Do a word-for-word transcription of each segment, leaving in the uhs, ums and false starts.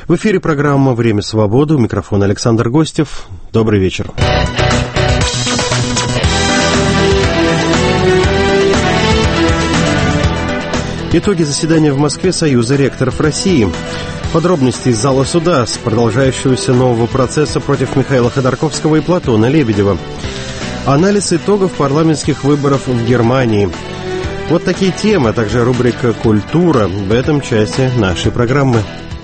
В эфире программа «Время свободы». У микрофона Александр Гостев. Добрый вечер. Итоги заседания в Москве Союза ректоров России. Подробности из зала суда с продолжающегося нового процесса против Михаила Ходорковского и Платона Лебедева. Анализ итогов парламентских выборов в Германии. Вот такие темы, а также рубрика «Культура» в этом части нашей программы.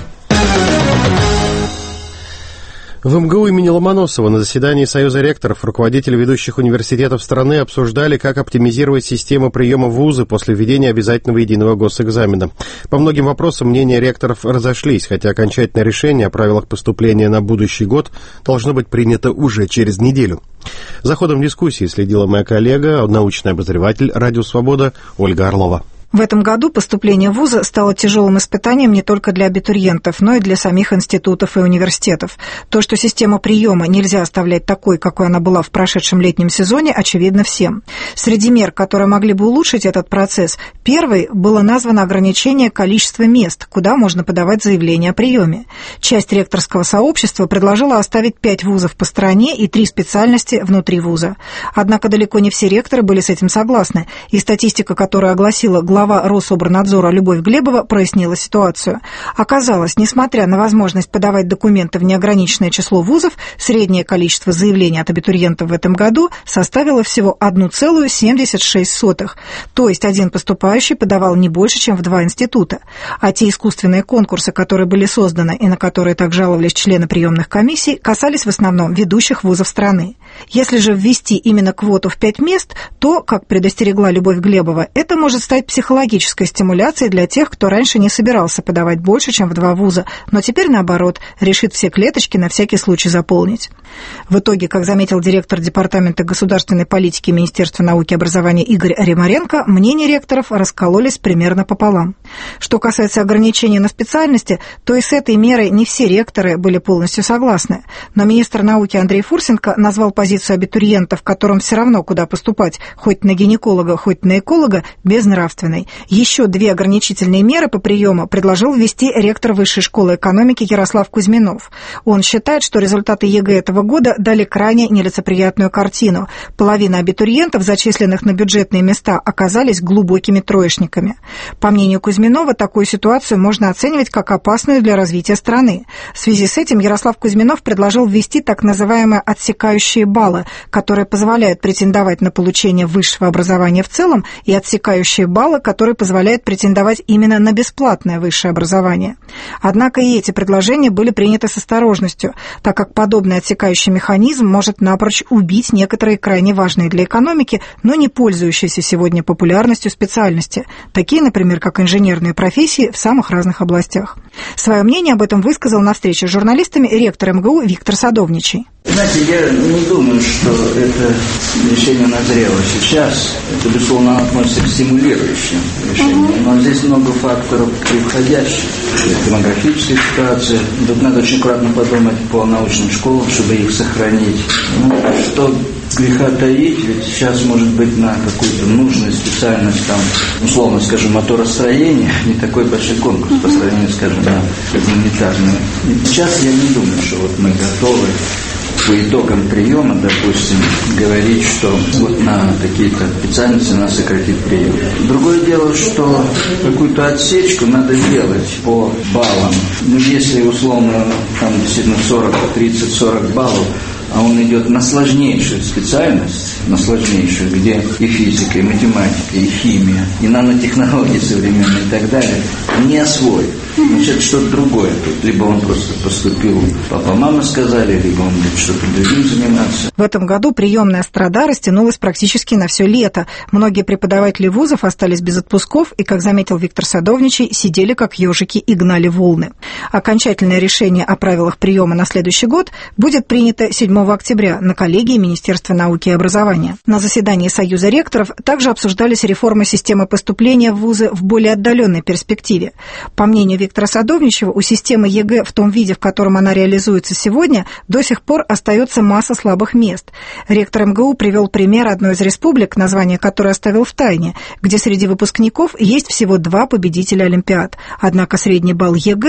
В МГУ имени Ломоносова на заседании Союза ректоров руководители ведущих университетов страны обсуждали, как оптимизировать систему приема в вузы после введения обязательного единого госэкзамена. По многим вопросам мнения ректоров разошлись, хотя окончательное решение о правилах поступления на будущий год должно быть принято уже через неделю. За ходом дискуссии следила моя коллега, научный обозреватель «Радио Свобода» Ольга Орлова. В этом году поступление в вузы стало тяжелым испытанием не только для абитуриентов, но и для самих институтов и университетов. То, что систему приема нельзя оставлять такой, какой она была в прошедшем летнем сезоне, очевидно всем. Среди мер, которые могли бы улучшить этот процесс, первой было названо ограничение количества мест, куда можно подавать заявление о приеме. Часть ректорского сообщества предложила оставить пять вузов по стране и три специальности внутри вуза. Однако далеко не все ректоры были с этим согласны, и статистика, которую огласила глава Рособорнадзора Любовь Глебова, прояснила ситуацию. Оказалось, несмотря на возможность подавать документы в неограниченное число вузов, среднее количество заявлений от абитуриентов в этом году составило всего одна целая семьдесят шесть сотых. То есть один поступающий подавал не больше, чем в два института. А те искусственные конкурсы, которые были созданы и на которые так жаловались члены приемных комиссий, касались в основном ведущих вузов страны. Если же ввести именно квоту в пять мест, то, как предостерегла Любовь Глебова, это может стать психологической логической стимуляции для тех, кто раньше не собирался подавать больше, чем в два вуза, но теперь, наоборот, решит все клеточки на всякий случай заполнить. В итоге, как заметил директор Департамента государственной политики Министерства науки и образования Игорь Ремаренко, мнения ректоров раскололись примерно пополам. Что касается ограничений на специальности, то и с этой мерой не все ректоры были полностью согласны. Но министр науки Андрей Фурсенко назвал позицию абитуриентов, которым все равно куда поступать, хоть на гинеколога, хоть на эколога, безнравственной. Еще две ограничительные меры по приему предложил ввести ректор Высшей школы экономики Ярослав Кузьминов. Он считает, что результаты ЕГЭ этого года дали крайне нелицеприятную картину. Половина абитуриентов, зачисленных на бюджетные места, оказались глубокими троечниками. По мнению Кузьминова, такую ситуацию можно оценивать как опасную для развития страны. В связи с этим Ярослав Кузьминов предложил ввести так называемые отсекающие баллы, которые позволяют претендовать на получение высшего образования в целом, и отсекающие баллы, который позволяет претендовать именно на бесплатное высшее образование. Однако и эти предложения были приняты с осторожностью, так как подобный отсекающий механизм может напрочь убить некоторые крайне важные для экономики, но не пользующиеся сегодня популярностью специальности, такие, например, как инженерные профессии в самых разных областях. Свое мнение об этом высказал на встрече с журналистами ректор МГУ Виктор Садовничий. Знаете, я не думаю, что это решение назрело сейчас. Это, безусловно, относится к стимулирующим решениям. Но здесь много факторов превходящих. Демографическая ситуация. Тут надо очень аккуратно подумать по научным школам, чтобы их сохранить. Ну, что греха таить, ведь сейчас, может быть, на какую-то нужную специальность, там, условно скажем, моторостроение, не такой большой конкурс по сравнению, скажем, на гуманитарную. И сейчас я не думаю, что вот мы готовы по итогам приема, допустим, говорить, что вот на какие-то специальности нас сократит прием. Другое дело, что какую-то отсечку надо делать по баллам. Ну, если, условно, там действительно сорок, тридцать, сорок баллов, а он идет на сложнейшую специальность, на сложнейшую, где и физика, и математика, и химия, и нанотехнологии современные и так далее, не освоит. Значит, что-то другое тут. Либо он просто поступил, папа, мама сказали, либо он будет что-то другим заниматься. В этом году приемная страда растянулась практически на все лето. Многие преподаватели вузов остались без отпусков и, как заметил Виктор Садовничий, сидели как ежики и гнали волны. Окончательное решение о правилах приема на следующий год будет принято седьмого октября на коллегии Министерства науки и образования. На заседании Союза ректоров также обсуждались реформы системы поступления в вузы в более отдаленной перспективе. По мнению Виктора Садовничева, у системы ЕГЭ в том виде, в котором она реализуется сегодня, до сих пор остается масса слабых мест. Ректор МГУ привел пример одной из республик, название которой оставил в тайне, где среди выпускников есть всего два победителя Олимпиад. Однако средний балл ЕГЭ выпускников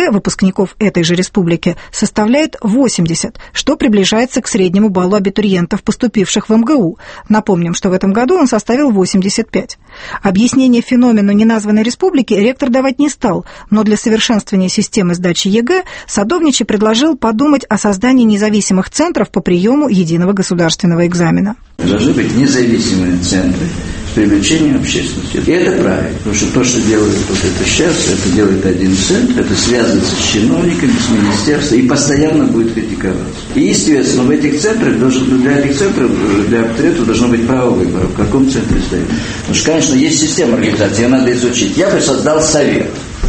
выпускников этой же республики составляет восемьдесят, что приближается к среднему баллу абитуриентов, поступивших в эм гэ у. Напомним, что в этом году он составил восемьдесят пять. Объяснение феномену неназванной республики ректор давать не стал, но для совершенствования системы сдачи е гэ Садовничий предложил подумать о создании независимых центров по приему единого государственного экзамена. Должны быть независимые центры с привлечением общественности. И это правильно, потому что то, что делает вот это сейчас, это делает один центр, это связывается с чиновниками, с министерством и постоянно будет критиковаться. И, естественно, в этих центрах, для этих центров, для абитуриентов должно быть право выбора, в каком центре стоит. Потому что, конечно, есть система организации, ее надо изучить. Я бы создал совет.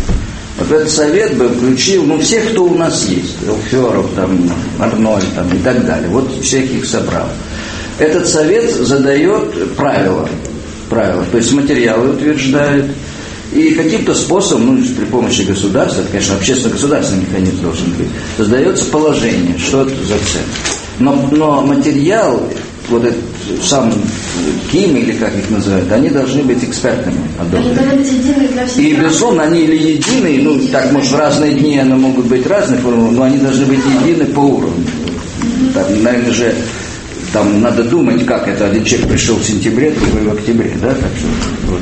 Вот этот совет бы включил, ну, всех, кто у нас есть, Элферов, там, Арнольд, там, и так далее. Вот всех их собрал. Этот совет задает правила, правила, то есть материалы утверждает, и каким-то способом, ну, при помощи государства, это, конечно, общественно-государственный механизм должен быть, создается положение, что это за центр. Но, но материал, вот этот сам КИМ, или как их называют, они должны быть экспертными одобрены. И, безусловно, они или единые, ну, так, может, в разные дни они могут быть разные формы, но они должны быть едины по уровню. Там, наверное же, там надо думать, как это. Один человек пришел в сентябре, другой в октябре, да, так что, вот.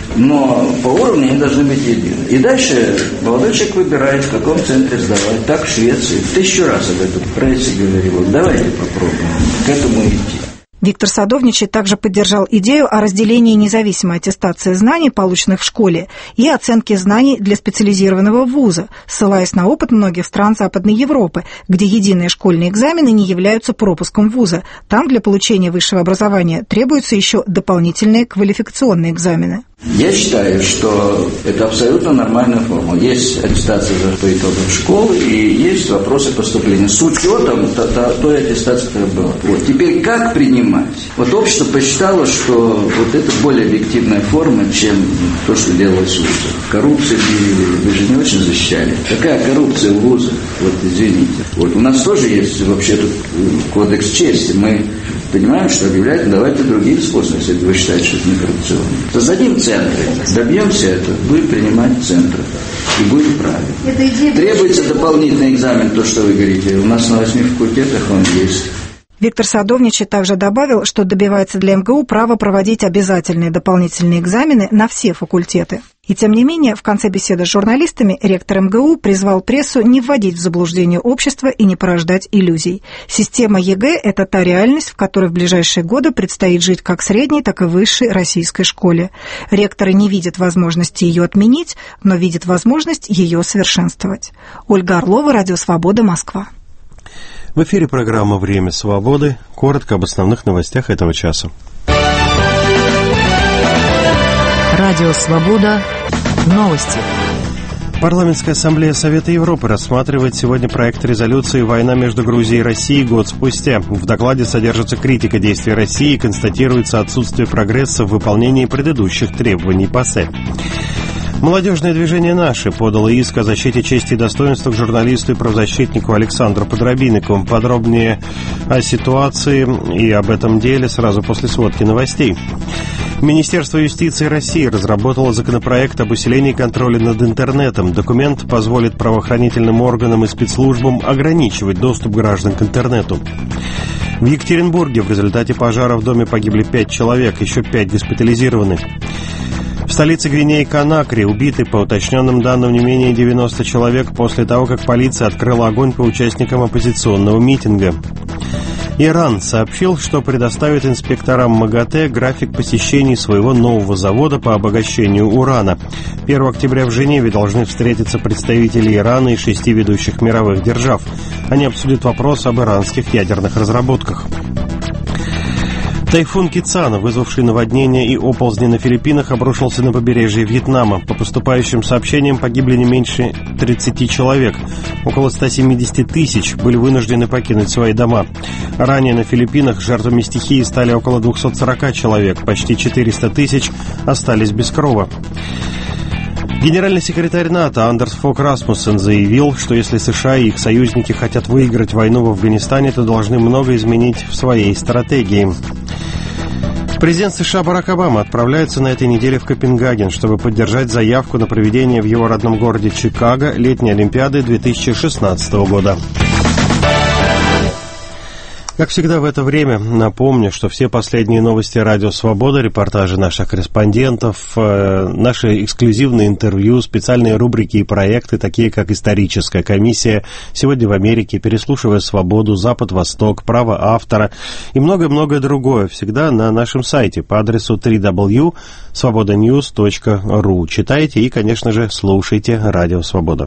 Но по уровню они должны быть едины. И дальше молодой человек выбирает, в каком центре сдавать. Так в Швеции. Тысячу раз об этом в прессе говорил. Давайте попробуем к этому идти. Виктор Садовничий также поддержал идею о разделении независимой аттестации знаний, полученных в школе, и оценки знаний для специализированного вуза, ссылаясь на опыт многих стран Западной Европы, где единые школьные экзамены не являются пропуском вуза. Там для получения высшего образования требуются еще дополнительные квалификационные экзамены. Я считаю, что это абсолютно нормальная форма. Есть аттестация по итогам школы и есть вопросы поступления с учетом той аттестации, которая была. Вот. Теперь как принимать? Вот общество посчитало, что вот это более объективная форма, чем то, что делалось в вузах. Коррупция, вы же не очень защищали. Какая коррупция в вузах? Вот извините. Вот у нас тоже есть вообще-то кодекс чести. Мы понимаем, что объявляют, давайте другие способы, если вы считаете, что это не коррупционно. Создадим центры, добьемся этого, будем принимать центры. И будет правильно. Требуется дополнительный экзамен, то, что вы говорите. У нас на восьми факультетах он есть. Виктор Садовничий также добавил, что добивается для эм гэ у права проводить обязательные дополнительные экзамены на все факультеты. И тем не менее, в конце беседы с журналистами ректор эм гэ у призвал прессу не вводить в заблуждение общество и не порождать иллюзий. Система е гэ – это та реальность, в которой в ближайшие годы предстоит жить как средней, так и высшей российской школе. Ректоры не видят возможности ее отменить, но видят возможность ее совершенствовать. Ольга Орлова, Радио Свобода, Москва. В эфире программа «Время свободы». Коротко об основных новостях этого часа. Радио «Свобода». Новости. Парламентская ассамблея Совета Европы рассматривает сегодня проект резолюции «Война между Грузией и Россией год спустя». В докладе содержится критика действий России и констатируется отсутствие прогресса в выполнении предыдущих требований ПАСЕ. Молодежное движение «Наши» подало иск о защите чести и достоинства к журналисту и правозащитнику Александру Подробинникову. Подробнее о ситуации и об этом деле сразу после сводки новостей. Министерство юстиции России разработало законопроект об усилении контроля над интернетом. Документ позволит правоохранительным органам и спецслужбам ограничивать доступ граждан к интернету. В Екатеринбурге в результате пожара в доме погибли пять человек, еще пять госпитализированы. В столице Гвинеи-Конакри убиты, по уточненным данным, не менее девяносто человек после того, как полиция открыла огонь по участникам оппозиционного митинга. Иран сообщил, что предоставит инспекторам МАГАТЭ график посещений своего нового завода по обогащению урана. первого октября в Женеве должны встретиться представители Ирана и шести ведущих мировых держав. Они обсудят вопрос об иранских ядерных разработках. Тайфун Кицана, вызвавший наводнение и оползни на Филиппинах, обрушился на побережье Вьетнама. По поступающим сообщениям погибли не меньше тридцати человек. Около ста семидесяти тысяч были вынуждены покинуть свои дома. Ранее на Филиппинах жертвами стихии стали около двухсот сорока человек. Почти четыреста тысяч остались без крова. Генеральный секретарь НАТО Андерс Фог Расмуссен заявил, что если США и их союзники хотят выиграть войну в Афганистане, то должны много изменить в своей стратегии. Президент США Барак Обама отправляется на этой неделе в Копенгаген, чтобы поддержать заявку на проведение в его родном городе Чикаго летней Олимпиады две тысячи шестнадцатого года. Как всегда в это время напомню, что все последние новости Радио Свобода, репортажи наших корреспондентов, наши эксклюзивные интервью, специальные рубрики и проекты, такие как «Историческая комиссия», «Сегодня в Америке», «Переслушивая Свободу», «Запад-Восток», «Право автора» и многое-многое другое, всегда на нашем сайте по адресу дабл ю дабл ю дабл ю точка свобода ньюс точка ру. Читайте и, конечно же, слушайте Радио Свобода.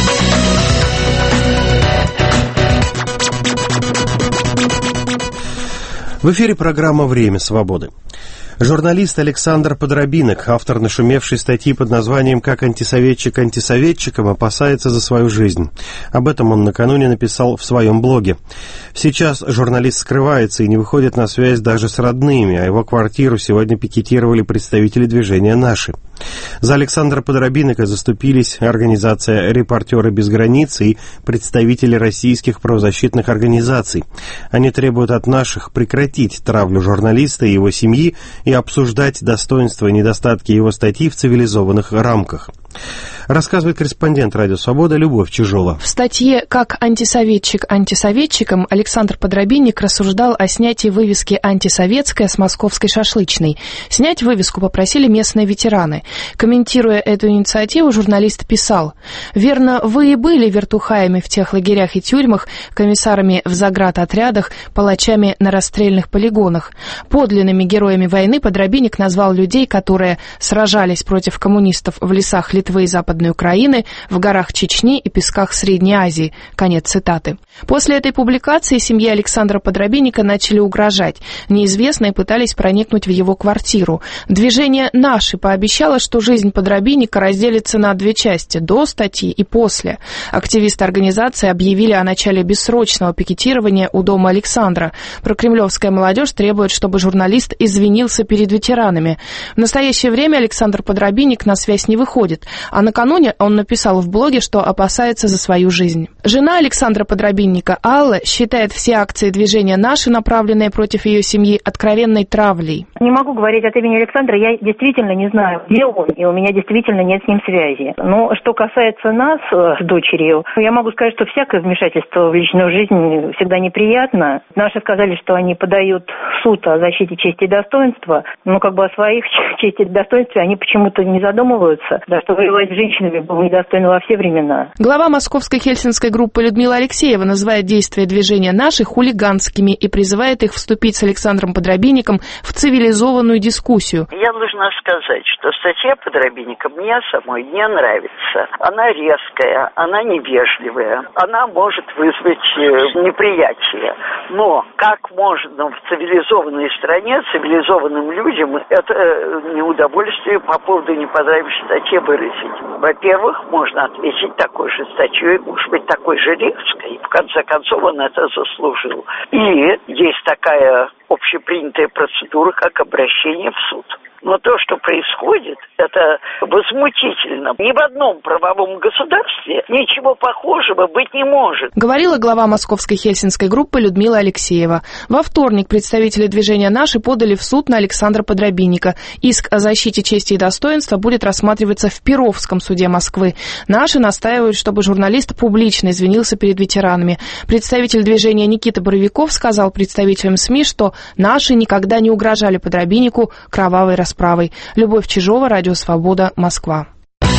В эфире программа «Время свободы». Журналист Александр Подробинок, автор нашумевшей статьи под названием «Как антисоветчик антисоветчиком опасается за свою жизнь». Об этом он накануне написал в своем блоге. Сейчас журналист скрывается и не выходит на связь даже с родными, а его квартиру сегодня пикетировали представители движения «Наши». За Александра Подробинока заступились организация «Репортеры без границ» и представители российских правозащитных организаций. Они требуют от наших прекратить травлю журналиста и его семьи и обсуждать достоинства и недостатки его статьи в цивилизованных рамках. Рассказывает корреспондент Радио Свобода Любовь Чижова. В статье «Как антисоветчик антисоветчиком» Александр Подробинник рассуждал о снятии вывески «Антисоветская» с московской шашлычной. Снять вывеску попросили местные ветераны. Комментируя эту инициативу, журналист писал: «Верно, вы и были вертухаями в тех лагерях и тюрьмах, комиссарами в заградотрядах, палачами на расстрельных полигонах. Подлинными героями войны Подробинник назвал людей, которые сражались против коммунистов в лесах Литвы и Западной Украины, в горах Чечни и песках Средней Азии». Конец цитаты. После этой публикации семье Александра Подробинника начали угрожать. Неизвестные пытались проникнуть в его квартиру. Движение «Наши» пообещало, что жизнь Подробинника разделится на две части – до статьи и после. Активисты организации объявили о начале бессрочного пикетирования у дома Александра. Прокремлевская молодежь требует, чтобы журналист извинился перед ветеранами. В настоящее время Александр Подробинник на связь не выходит, а накануне он написал в блоге, что опасается за свою жизнь. Жена Александра Подробинника, Алла, считает все акции движения «Наши», направленные против ее семьи, откровенной травлей. Не могу говорить от имени Александра, я действительно не знаю, где он, и у меня действительно нет с ним связи. Но что касается нас с дочерью, я могу сказать, что всякое вмешательство в личную жизнь всегда неприятно. Наши сказали, что они подают в суд о защите чести и достоинства, но как бы о своих чести и достоинстве они почему-то не задумываются, да, что воевать с женщинами было недостойно во все времена. Глава московской хельсинской группы Людмила Алексеева называет действия движения «Наши» хулиганскими и призывает их вступить с Александром Подробинником в цивилизованную дискуссию. Я должна сказать, что статья Подробинника мне самой не нравится. Она резкая, она невежливая, она может вызвать неприятие. Но как можно в цивилизованной стране, цивилизованным людям это неудовольствие по поводу не понравившейся статьи выразить? Во-первых, можно ответить такой же статьей, может быть, такой же резкой. В конце концов, он это заслужил. И есть такая общепринятая процедура, как обращение в суд. Но то, что происходит, это возмутительно. Ни в одном правовом государстве ничего похожего быть не может. Говорила глава московской хельсинской группы Людмила Алексеева. Во вторник представители движения «Наши» подали в суд на Александра Подробинника. Иск о защите чести и достоинства будет рассматриваться в Перовском суде Москвы. «Наши» настаивают, чтобы журналист публично извинился перед ветеранами. Представитель движения Никита Боровиков сказал представителям СМИ, что «Наши» никогда не угрожали Подробиннику кровавой расправой. Любовь Чижова, Радио Свобода, Москва.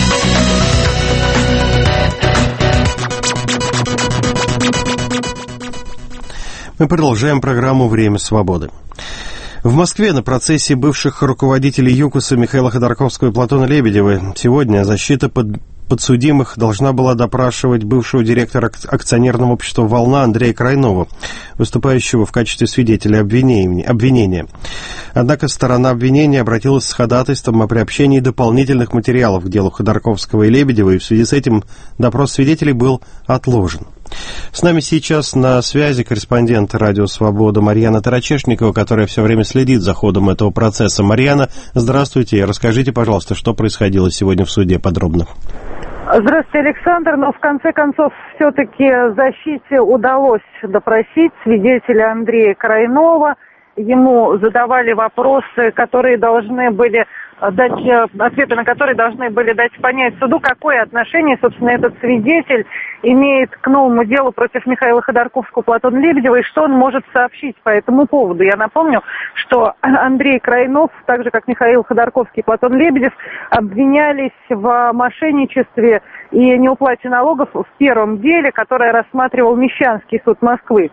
Мы продолжаем программу «Время свободы». В Москве на процессе бывших руководителей ЮКОСа Михаила Ходорковского и Платона Лебедева сегодня защита под подсудимых должна была допрашивать бывшего директора акционерного общества «Волна» Андрея Крайнова, выступающего в качестве свидетеля обвинения. Однако сторона обвинения обратилась с ходатайством о приобщении дополнительных материалов к делу Ходорковского и Лебедева, и в связи с этим допрос свидетелей был отложен. С нами сейчас на связи корреспондент «Радио Свобода» Марьяна Тарачешникова, которая все время следит за ходом этого процесса. Марьяна, здравствуйте. Расскажите, пожалуйста, что происходило сегодня в суде подробно. Здравствуйте, Александр. Но в конце концов все-таки защите удалось допросить свидетеля Андрея Крайнова. ему задавали вопросы, которые должны были дать, ответы на которые должны были дать понять суду, какое отношение, собственно, этот свидетель имеет к новому делу против Михаила Ходорковского, Платона Лебедева, и что он может сообщить по этому поводу. Я напомню, что Андрей Крайнов, так же как Михаил Ходорковский и Платон Лебедев, обвинялись в мошенничестве и неуплате налогов в первом деле, которое рассматривал Мещанский суд Москвы.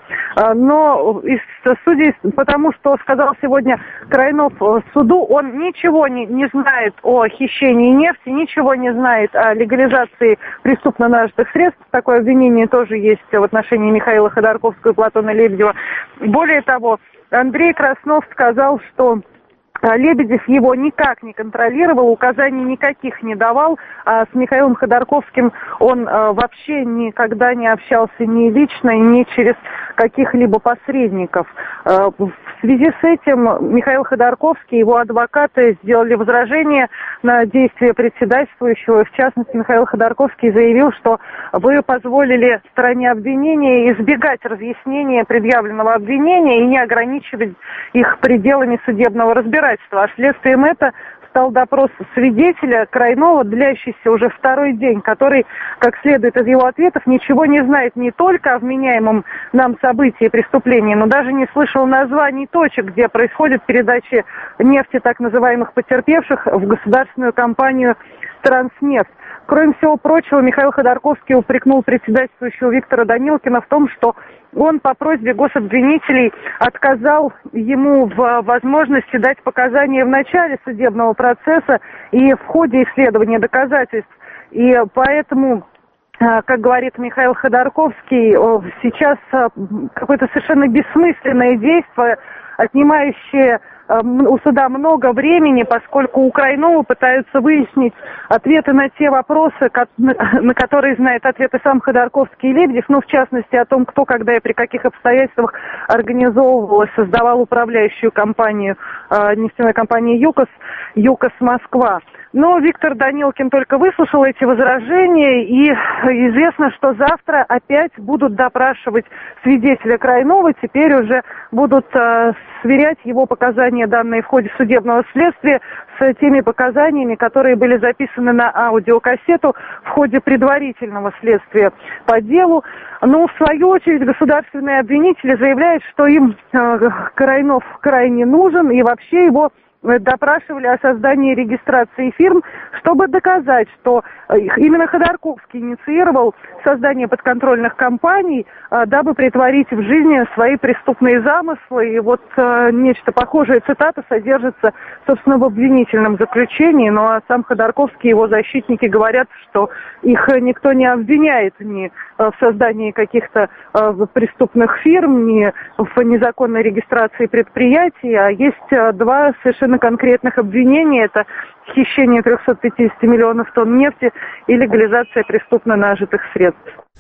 Но, судя по тому, что сказал сегодня Крайнов суду, он ничего не, не знает о хищении нефти, ничего не знает о легализации преступно нажитых средств. Такое обвинение тоже есть в отношении Михаила Ходорковского и Платона Лебедева. Более того, Андрей Краснов сказал, что Лебедев его никак не контролировал, указаний никаких не давал, а с Михаилом Ходорковским он а, вообще никогда не общался ни лично, ни через каких-либо посредников. А, в связи с этим Михаил Ходорковский и его адвокаты сделали возражение на действия председательствующего. В частности, Михаил Ходорковский заявил, что вы позволили стороне обвинения избегать разъяснения предъявленного обвинения и не ограничивать их пределами судебного разбирательства. А следствием это стал допрос свидетеля Крайнова, длящийся уже второй день, который, как следует из его ответов, ничего не знает не только о вменяемом нам событии преступления, но даже не слышал названий точек, где происходит передача нефти так называемых потерпевших в государственную компанию «Транснефть». Кроме всего прочего, Михаил Ходорковский упрекнул председательствующего Виктора Данилкина в том, что он по просьбе гособвинителей отказал ему в возможности дать показания в начале судебного процесса и в ходе исследования доказательств. И поэтому, как говорит Михаил Ходорковский, сейчас какое-то совершенно бессмысленное действие, отнимающее у суда много времени, поскольку у Крайнова пытаются выяснить ответы на те вопросы, на которые знает ответы сам Ходорковский и Лебедев, ну, в частности, о том, кто, когда и при каких обстоятельствах организовывал и создавал управляющую компанию, нефтяной компании «ЮКОС», «ЮКОС Москва». Но Виктор Данилкин только выслушал эти возражения, и известно, что завтра опять будут допрашивать свидетеля Крайнова, теперь уже будут э, сверять его показания, данные в ходе судебного следствия, с теми показаниями, которые были записаны на аудиокассету в ходе предварительного следствия по делу. Но, в свою очередь, государственные обвинители заявляют, что им э, Крайнов крайне нужен, и вообще его допрашивали о создании регистрации фирм, чтобы доказать, что именно Ходорковский инициировал создание подконтрольных компаний, дабы притворить в жизнь свои преступные замыслы. И вот нечто похожее, цитата, содержится, собственно, в обвинительном заключении. Ну а сам Ходорковский и его защитники говорят, что их никто не обвиняет ни в создании каких-то преступных фирм, ни в незаконной регистрации предприятий, а есть два совершенно конкретных обвинения. Это хищение триста пятьдесят миллионов тонн нефти и легализация преступно нажитых средств.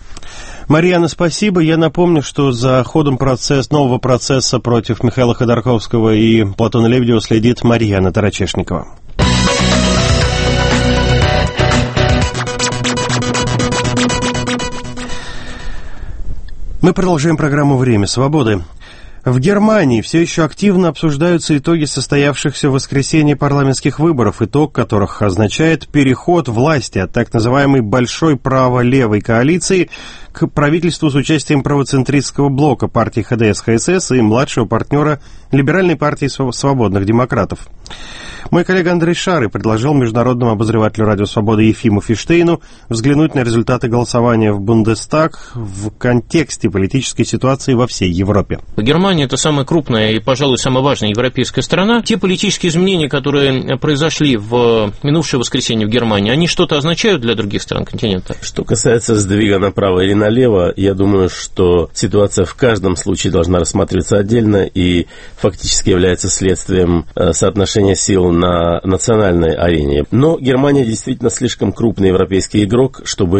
Марьяна, спасибо. Я напомню, что за ходом процесс, нового процесса против Михаила Ходорковского и Платона Лебедева следит Марьяна Тарачешникова. Мы продолжаем программу «Время свободы». В Германии все еще активно обсуждаются итоги состоявшихся в воскресенье парламентских выборов, итог которых означает переход власти от так называемой большой право-левой коалиции к правительству с участием правоцентристского блока партии ха дэ эс ха эс эс и младшего партнера либеральной партии свободных демократов. Мой коллега Андрей Шары предложил международному обозревателю «Радио Свобода» Ефиму Фиштейну взглянуть на результаты голосования в Бундестаг в контексте политической ситуации во всей Европе. Германия – это самая крупная и, пожалуй, самая важная европейская страна. Те политические изменения, которые произошли в минувшее воскресенье в Германии, они что-то означают для других стран континента? Что касается сдвига направо или налево, я думаю, что ситуация в каждом случае должна рассматриваться отдельно и фактически является следствием соотношения сил на национальной арене. Но Германия действительно слишком крупный европейский игрок, чтобы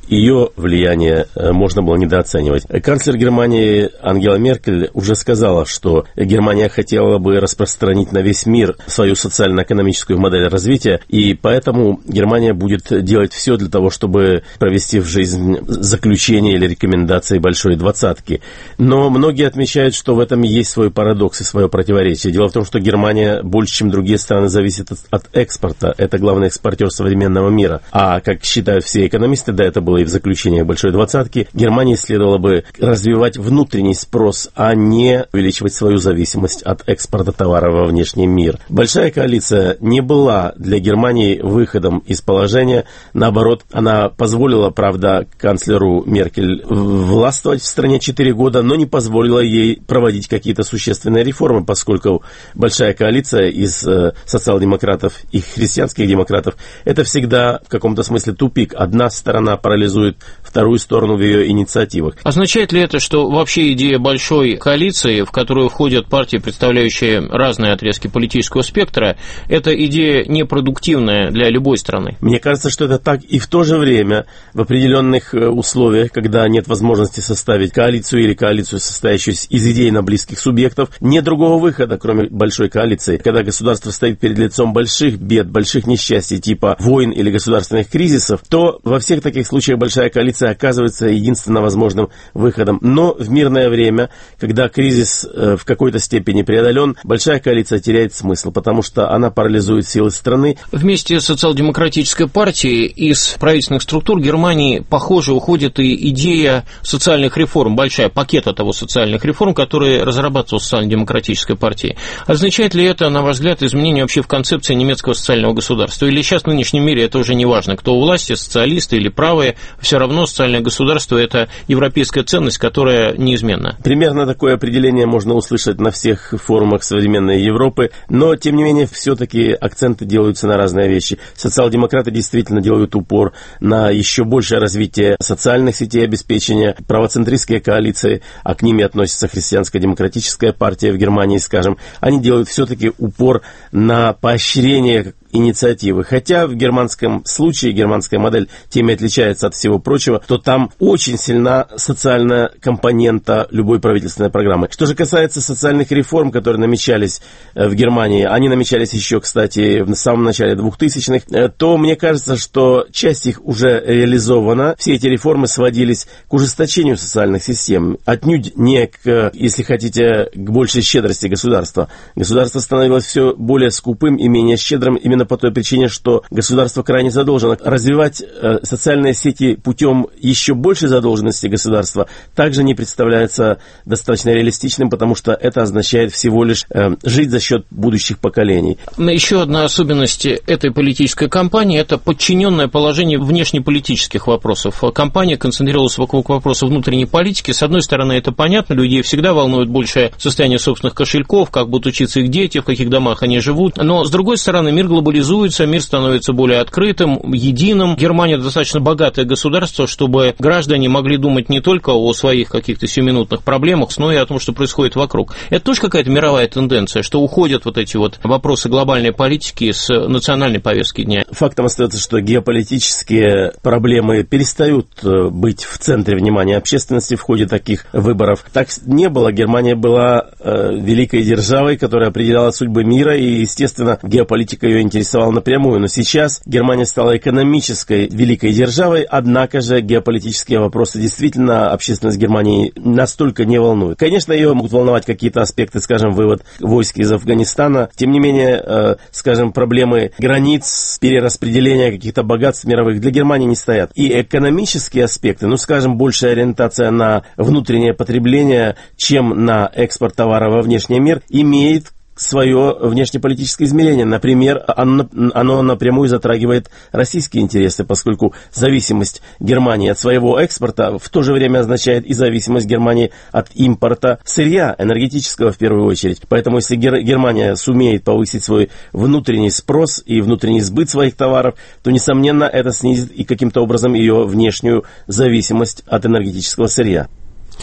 ее влияние можно было недооценивать. Канцлер Германии Ангела Меркель уже сказала, что Германия хотела бы распространить на весь мир свою социально-экономическую модель развития, и поэтому Германия будет делать все для того, чтобы провести в жизнь заключение или рекомендации Большой двадцатки. Но многие отмечают, что в этом есть свой парадокс и свое противоречие. Дело в том, что Германия больше, чем другие страны, зависит от, от экспорта. Это главный экспортер современного мира. А, как считают все экономисты, да, это было и в заключениях Большой двадцатки, Германии следовало бы развивать внутренний спрос, а не увеличивать свою зависимость от экспорта товаров во внешний мир. Большая коалиция не была для Германии выходом из положения. Наоборот, она позволила, правда, канцлеру Меркель властвовать в стране четыре года, но не позволила ей проводить какие-то существенные реформы, поскольку большая коалиция из э, социал-демократов и христианских демократов — это всегда в каком-то смысле тупик. Одна сторона парализует вторую сторону в ее инициативах. Означает ли это, что вообще идея большой коалиции, в которую входят партии, представляющие разные отрезки политического спектра, это идея непродуктивная для любой страны? Мне кажется, что это так, и в то же время в определенных условиях, когда нет возможности составить коалицию или коалицию, состоящую из идейно близких субъектов, нет другого выхода, кроме большой коалиции. Когда государство стоит перед лицом больших бед, больших несчастий, типа войн или государственных кризисов, то во всех таких случаях большая коалиция оказывается единственно возможным выходом. Но в мирное время, когда кризис э, в какой-то степени преодолен, большая коалиция теряет смысл, потому что она парализует силы страны. Вместе с социал-демократической партией из правительственных структур Германии, похоже, уходит и идея социальных реформ, большая пакета того социальных реформ, которые разрабатывал социально-демократической партией. Означает ли это, на ваш взгляд, изменение вообще в концепции немецкого социального государства? Или сейчас в нынешнем мире это уже не важно, кто у власти, социалисты или правые, все равно социальное государство – это европейская ценность, которая неизменна? Примерно такое определение можно услышать на всех форумах современной Европы, но, тем не менее, все-таки акценты делаются на разные вещи. Социал-демократы действительно делают упор на еще большее развитие социальных сетей обеспечения, правоцентристские коалиции, а к ним относится христианско-демократическая партия в Германии, скажем, они делают все-таки упор на поощрение инициативы. Хотя в германском случае, германская модель тем и отличается от всего прочего, то там очень сильна социальная компонента любой правительственной программы. Что же касается социальных реформ, которые намечались в Германии, они намечались еще, кстати, в самом начале двухтысячных, то мне кажется, что часть их уже реализована. Все эти реформы сводились к ужесточению социальных систем, отнюдь не к, если хотите, к большей щедрости государства. Государство становилось все более скупым и менее щедрым именно по той причине, что государство крайне задолжено. Развивать э, социальные сети путем еще большей задолженности государства также не представляется достаточно реалистичным, потому что это означает всего лишь э, жить за счет будущих поколений. Еще одна особенность этой политической кампании – это подчиненное положение внешнеполитических вопросов. Кампания концентрировалась вокруг вопросов внутренней политики. С одной стороны, это понятно, людей всегда волнует большее состояние собственных кошельков, как будут учиться их дети, в каких домах они живут. Но, с другой стороны, мир глобализуется, мир становится более открытым, единым. Германия достаточно богатое государство, чтобы граждане могли думать не только о своих каких-то сиюминутных проблемах, но и о том, что происходит вокруг. Это тоже какая-то мировая тенденция, что уходят вот эти вот вопросы глобальной политики с национальной повестки дня? Фактом остается, что геополитические проблемы перестают быть в центре внимания общественности в ходе таких выборов. Так не было. Германия была э, великой державой, которая определяла судьбы мира, и, естественно, геополитика ее интересовала напрямую. Но сейчас Германия стала экономической великой державой, однако же геополитические вопросы действительно общественность Германии настолько не волнуют. Конечно, ее могут волновать какие-то аспекты, скажем, вывод войск из Афганистана. Тем не менее, э, скажем, проблемы границ, перераспределения каких-то богатств мировых для Германии не стоят. И экономические аспекты, ну, скажем, большая ориентация на внутреннее потребление, чем на экспорт товара во внешний мир, имеет свое внешнеполитическое измерение. Например, оно, оно напрямую затрагивает российские интересы, поскольку зависимость Германии от своего экспорта в то же время означает и зависимость Германии от импорта сырья, энергетического в первую очередь. Поэтому если Германия сумеет повысить свой внутренний спрос и внутренний сбыт своих товаров, то, несомненно, это снизит и каким-то образом ее внешнюю зависимость от энергетического сырья.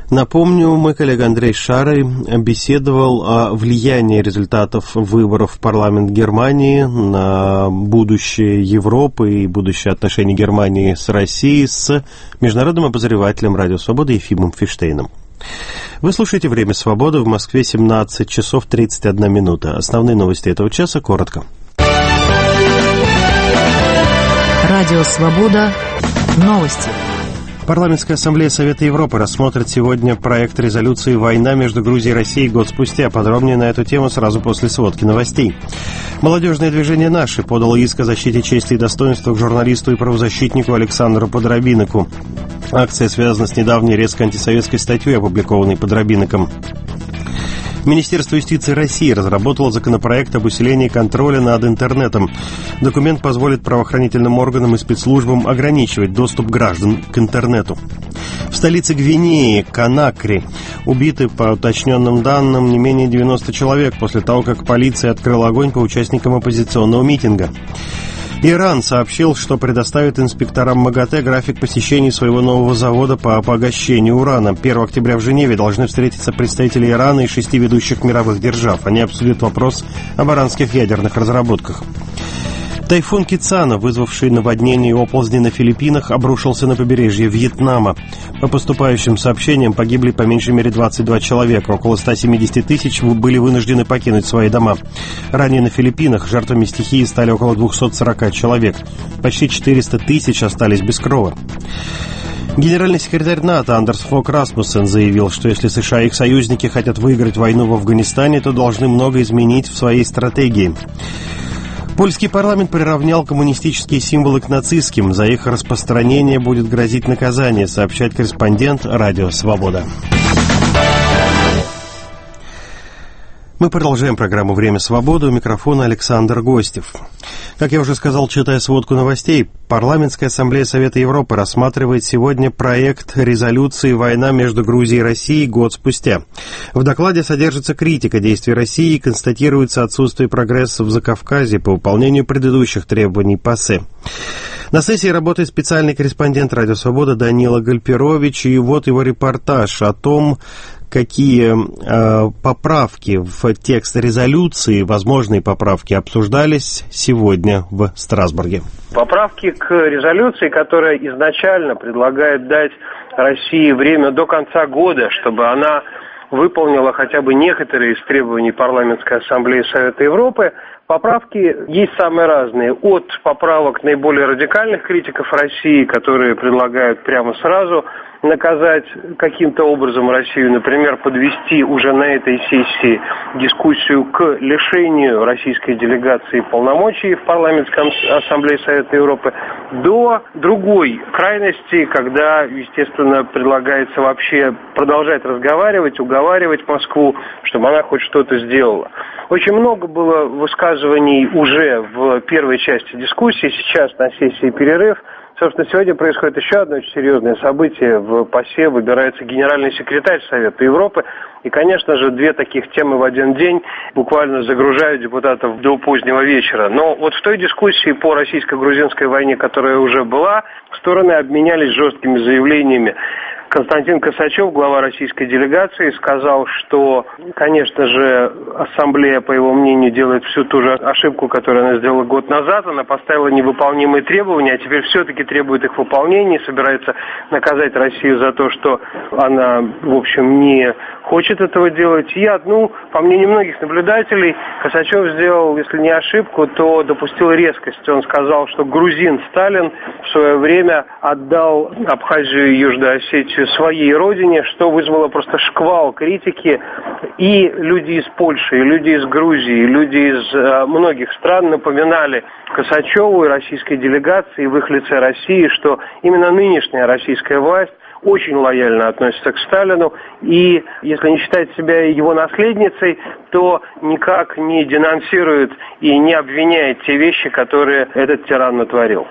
Напомню, мой коллега Андрей Шарый беседовал о влиянии результатов выборов в парламент Германии на будущее Европы и будущее отношений Германии с Россией с международным обозревателем «Радио Свобода» Ефимом Фиштейном. Вы слушаете «Время свободы», в Москве семнадцать часов тридцать одна минута. Основные новости этого часа коротко. Радио Свобода. Новости. Парламентская ассамблея Совета Европы рассмотрит сегодня проект резолюции «Война между Грузией и Россией год спустя». Подробнее на эту тему сразу после сводки новостей. Молодежное движение «Наши» подало иск о защите чести и достоинства к журналисту и правозащитнику Александру Подробиннику. Акция связана с недавней резко антисоветской статьей, опубликованной Подробинником. Министерство юстиции России разработало законопроект об усилении контроля над интернетом. Документ позволит правоохранительным органам и спецслужбам ограничивать доступ граждан к интернету. В столице Гвинеи, Конакри, убиты, по уточненным данным, не менее девяносто человек после того, как полиция открыла огонь по участникам оппозиционного митинга. Иран сообщил, что предоставит инспекторам МАГАТЭ график посещений своего нового завода по обогащению урана. первого октября в Женеве должны встретиться представители Ирана и шести ведущих мировых держав. Они обсудят вопрос об иранских ядерных разработках. Тайфун Кицана, вызвавший наводнение и оползни на Филиппинах, обрушился на побережье Вьетнама. По поступающим сообщениям погибли по меньшей мере двадцать два человека. Около ста семидесяти тысяч были вынуждены покинуть свои дома. Ранее на Филиппинах жертвами стихии стали около двухсот сорока человек. Почти четыреста тысяч остались без крова. Генеральный секретарь НАТО Андерс Фог Расмуссен заявил, что если США и их союзники хотят выиграть войну в Афганистане, то должны много изменить в своей стратегии. Польский парламент приравнял коммунистические символы к нацистским. За их распространение будет грозить наказание, сообщает корреспондент «Радио Свобода». Мы продолжаем программу «Время свободы». У микрофона Александр Гостев. Как я уже сказал, читая сводку новостей, Парламентская ассамблея Совета Европы рассматривает сегодня проект резолюции «Война между Грузией и Россией год спустя». В докладе содержится критика действий России и констатируется отсутствие прогресса в Закавказье по выполнению предыдущих требований ПАСЕ. На сессии работает специальный корреспондент «Радио Свобода» Данила Гальперович, и вот его репортаж о том, какие э, поправки в текст резолюции, возможные поправки, обсуждались сегодня в Страсбурге. Поправки к резолюции, которая изначально предлагает дать России время до конца года, чтобы она выполнила хотя бы некоторые из требований Парламентской ассамблеи Совета Европы. Поправки есть самые разные. От поправок наиболее радикальных критиков России, которые предлагают прямо сразу наказать каким-то образом Россию, например, подвести уже на этой сессии дискуссию к лишению российской делегации полномочий в Парламентской ассамблее Совета Европы, до другой крайности, когда, естественно, предлагается вообще продолжать разговаривать, уговаривать Москву, чтобы она хоть что-то сделала. Очень много было высказываний уже в первой части дискуссии, сейчас на сессии перерыв. Собственно, сегодня происходит еще одно очень серьезное событие. В ПАСЕ выбирается генеральный секретарь Совета Европы. И, конечно же, две таких темы в один день буквально загружают депутатов до позднего вечера. Но вот в той дискуссии по российско-грузинской войне, которая уже была, стороны обменялись жесткими заявлениями. Константин Косачев, глава российской делегации, сказал, что, конечно же, ассамблея, по его мнению, делает всю ту же ошибку, которую она сделала год назад. Она поставила невыполнимые требования, а теперь все-таки требует их выполнения и собирается наказать Россию за то, что она, в общем, не хочет этого делать. И одну, по мнению многих наблюдателей, Косачев сделал, если не ошибку, то допустил резкость. Он сказал, что грузин Сталин в свое время отдал Абхазию и Южную Осетию своей родине, что вызвало просто шквал критики. И люди из Польши, и люди из Грузии, и люди из э, многих стран напоминали Косачеву и российской делегации в их лице России, что именно нынешняя российская власть очень лояльно относится к Сталину, и если не считает себя его наследницей, то никак не денонсирует и не обвиняет те вещи, которые этот тиран натворил.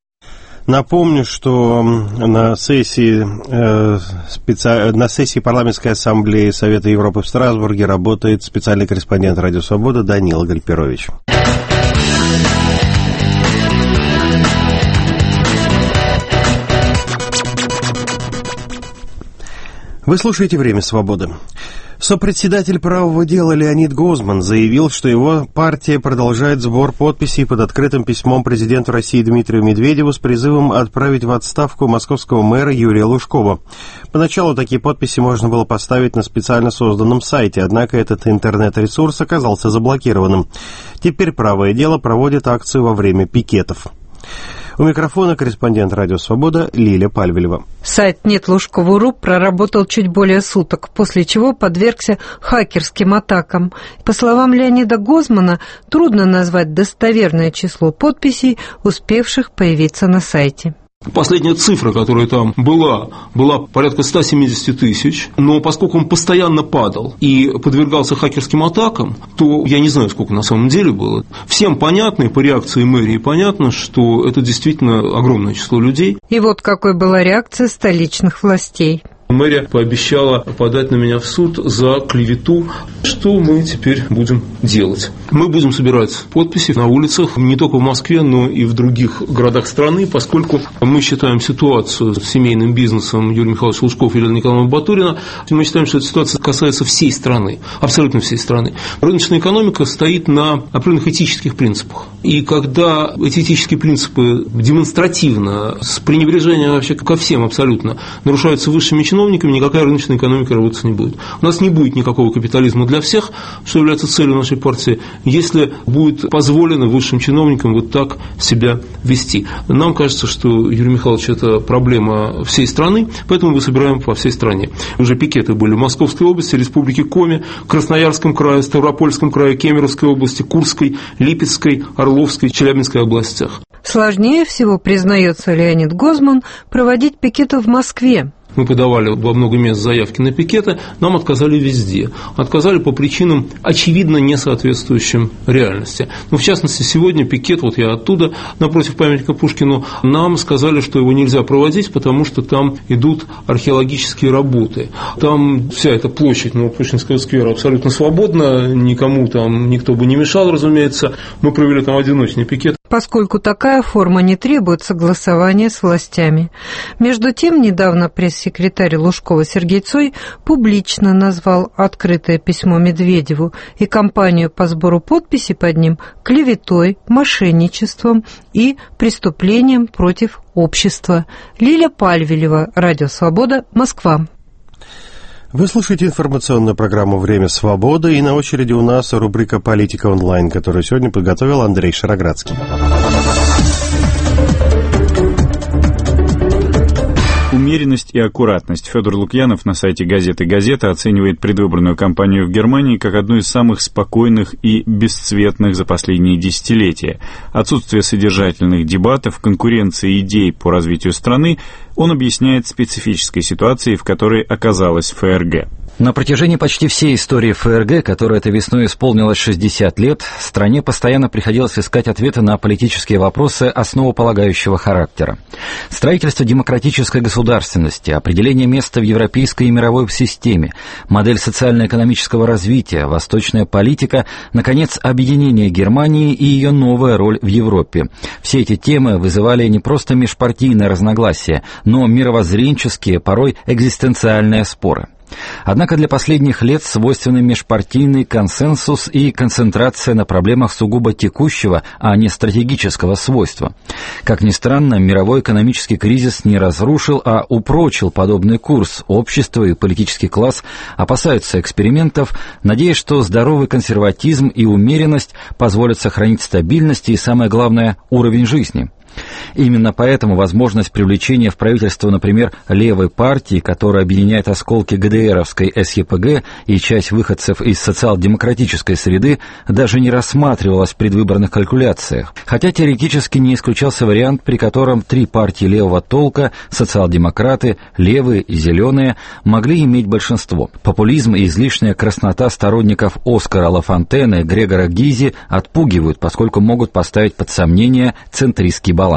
Напомню, что на сессии, э, специ... на сессии Парламентской ассамблеи Совета Европы в Страсбурге работает специальный корреспондент «Радио Свобода» Данила Гальперович. Вы слушаете «Время свободы». Сопредседатель правого дела Леонид Гозман заявил, что его партия продолжает сбор подписей под открытым письмом президенту России Дмитрию Медведеву с призывом отправить в отставку московского мэра Юрия Лужкова. Поначалу такие подписи можно было поставить на специально созданном сайте, однако этот интернет-ресурс оказался заблокированным. Теперь правое дело проводит акцию во время пикетов. У микрофона корреспондент «Радио Свобода» Лиля Пальвелева. Сайт «Нет Лужкова.ру» проработал чуть более суток, после чего подвергся хакерским атакам. По словам Леонида Гозмана, трудно назвать достоверное число подписей, успевших появиться на сайте. Последняя цифра, которая там была, была порядка сто семьдесят тысяч, но поскольку он постоянно падал и подвергался хакерским атакам, то я не знаю, сколько на самом деле было. Всем понятно, и по реакции мэрии понятно, что это действительно огромное число людей. И вот какой была реакция столичных властей. Мэрия пообещала подать на меня в суд за клевету. Что мы теперь будем делать? Мы будем собирать подписи на улицах не только в Москве, но и в других городах страны, поскольку мы считаем ситуацию с семейным бизнесом Юрия Михайловича Лужкова и Елены Николаевны Батурина, мы считаем, что эта ситуация касается всей страны, абсолютно всей страны. Рыночная экономика стоит на определенных этических принципах. И когда эти этические принципы демонстративно, с пренебрежением вообще ко всем абсолютно, нарушаются высшими чиновниками, никакая рыночная экономика работать не будет. У нас не будет никакого капитализма для всех, что является целью нашей партии, если будет позволено высшим чиновникам вот так себя вести. Нам кажется, что, Юрий Михайлович, это проблема всей страны, поэтому мы собираем по всей стране. Уже пикеты были в Московской области, Республике Коми, Красноярском крае, Ставропольском крае, Кемеровской области, Курской, Липецкой, Орловской, Челябинской областях. Сложнее всего, признается Леонид Гозман, проводить пикеты в Москве. Мы подавали во много мест заявки на пикеты, нам отказали везде. Отказали по причинам, очевидно, не соответствующим реальности. Ну, в частности, сегодня пикет, вот я оттуда, напротив памятника Пушкину, нам сказали, что его нельзя проводить, потому что там идут археологические работы. Там вся эта площадь Новопушкинского сквера абсолютно свободна, никому там никто бы не мешал, разумеется. Мы провели там одиночный пикет. Поскольку такая форма не требует согласования с властями. Между тем, недавно пресс-секретарь Лужкова Сергей Цой публично назвал открытое письмо Медведеву и кампанию по сбору подписей под ним клеветой, мошенничеством и преступлением против общества. Лиля Пальвелева, Радио Свобода, Москва. Вы слушаете информационную программу «Время свободы», и на очереди у нас рубрика «Политика онлайн», которую сегодня подготовил Андрей Шароградский. Умеренность и аккуратность. Федор Лукьянов на сайте газеты «Газета» оценивает предвыборную кампанию в Германии как одну из самых спокойных и бесцветных за последние десятилетия. Отсутствие содержательных дебатов, конкуренции идей по развитию страны он объясняет специфической ситуацией, в которой оказалась ФРГ. На протяжении почти всей истории ФРГ, которой этой весной исполнилось шестьдесят лет, стране постоянно приходилось искать ответы на политические вопросы основополагающего характера. Строительство демократической государственности, определение места в европейской и мировой системе, модель социально-экономического развития, восточная политика, наконец, объединение Германии и ее новая роль в Европе. Все эти темы вызывали не просто межпартийные разногласия, но мировоззренческие, порой экзистенциальные споры. Однако для последних лет свойственны межпартийный консенсус и концентрация на проблемах сугубо текущего, а не стратегического свойства. Как ни странно, мировой экономический кризис не разрушил, а упрочил подобный курс. Общество и политический класс опасаются экспериментов, надеясь, что здоровый консерватизм и умеренность позволят сохранить стабильность и, самое главное, уровень жизни. Именно поэтому возможность привлечения в правительство, например, левой партии, которая объединяет осколки ГДРовской эс е пэ гэ и часть выходцев из социал-демократической среды, даже не рассматривалась в предвыборных калькуляциях. Хотя теоретически не исключался вариант, при котором три партии левого толка, социал-демократы, левые и зеленые, могли иметь большинство. Популизм и излишняя краснота сторонников Оскара Лафонтена и Грегора Гизи отпугивают, поскольку могут поставить под сомнение центристский баланс.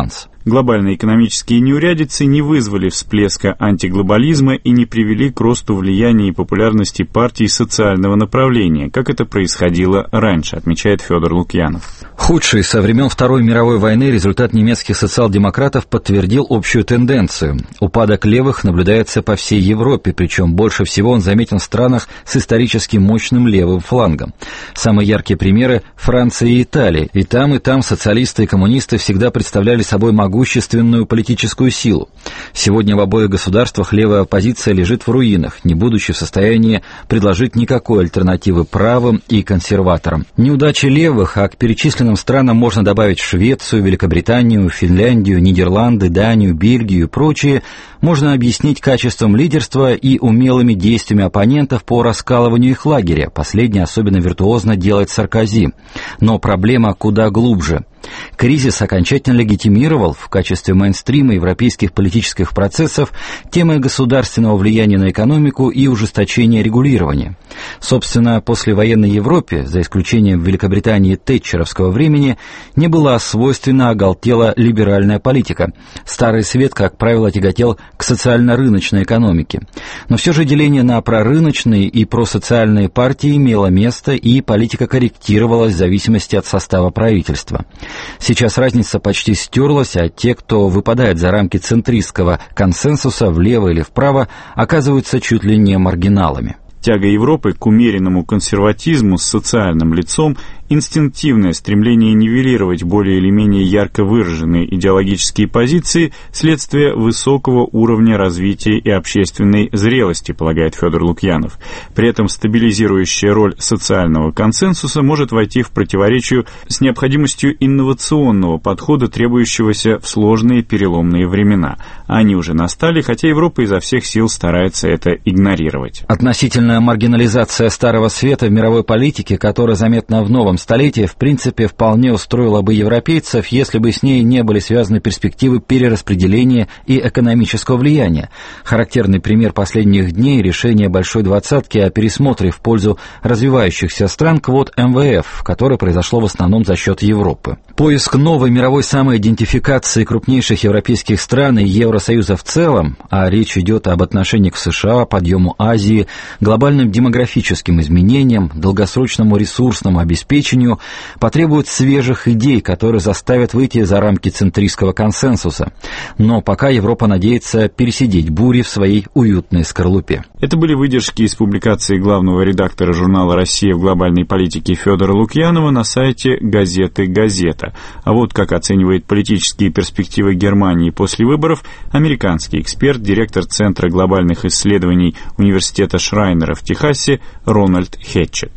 Глобальные экономические неурядицы не вызвали всплеска антиглобализма и не привели к росту влияния и популярности партий социального направления, как это происходило раньше, отмечает Федор Лукьянов. Худший со времен Второй мировой войны результат немецких социал-демократов подтвердил общую тенденцию. Упадок левых наблюдается по всей Европе, причем больше всего он заметен в странах с исторически мощным левым флангом. Самые яркие примеры – Франция и Италия. И там, и там социалисты и коммунисты всегда представляли собой могущественную политическую силу. Сегодня в обоих государствах левая оппозиция лежит в руинах, не будучи в состоянии предложить никакой альтернативы правым и консерваторам. Неудачи левых, а к перечисленным странам можно добавить Швецию, Великобританию, Финляндию, Нидерланды, Данию, Бельгию и прочие, можно объяснить качеством лидерства и умелыми действиями оппонентов по раскалыванию их лагеря. Последнее особенно виртуозно делает Саркози. Но проблема куда глубже. Кризис окончательно легитимировал в качестве мейнстрима европейских политических процессов темы государственного влияния на экономику и ужесточения регулирования. Собственно, после военной Европе, за исключением Великобритании тэтчеровского времени, не была свойственна оголтела либеральная политика. Старый свет, как правило, тяготел к социально-рыночной экономике. Но все же деление на прорыночные и просоциальные партии имело место, и политика корректировалась в зависимости от состава правительства. Сейчас разница почти стерлась, а те, кто выпадает за рамки центристского консенсуса влево или вправо, оказываются чуть ли не маргиналами. Тяга Европы к умеренному консерватизму с социальным лицом, инстинктивное стремление нивелировать более или менее ярко выраженные идеологические позиции – следствие высокого уровня развития и общественной зрелости, полагает Федор Лукьянов. При этом стабилизирующая роль социального консенсуса может войти в противоречие с необходимостью инновационного подхода, требующегося в сложные переломные времена. Они уже настали, хотя Европа изо всех сил старается это игнорировать. Относительная маргинализация Старого Света в мировой политике, которая заметна в новом столетии, в принципе, вполне устроила бы европейцев, если бы с ней не были связаны перспективы перераспределения и экономического влияния. Характерный пример последних дней – решение Большой Двадцатки о пересмотре в пользу развивающихся стран квот эм вэ эф, которое произошло в основном за счет Европы. Поиск новой мировой самоидентификации крупнейших европейских стран и Евросоюза в целом, а речь идет об отношении к США, подъему Азии, глобальным демографическим изменениям, долгосрочному ресурсному обеспечению, потребует свежих идей, которые заставят выйти за рамки центристского консенсуса. Но пока Европа надеется пересидеть бури в своей уютной скорлупе. Это были выдержки из публикации главного редактора журнала «Россия в глобальной политике» Федора Лукьянова на сайте газеты «Газета». А вот как оценивает политические перспективы Германии после выборов американский эксперт, директор Центра глобальных исследований Университета Шрайнера в Техасе Рональд Хетчет.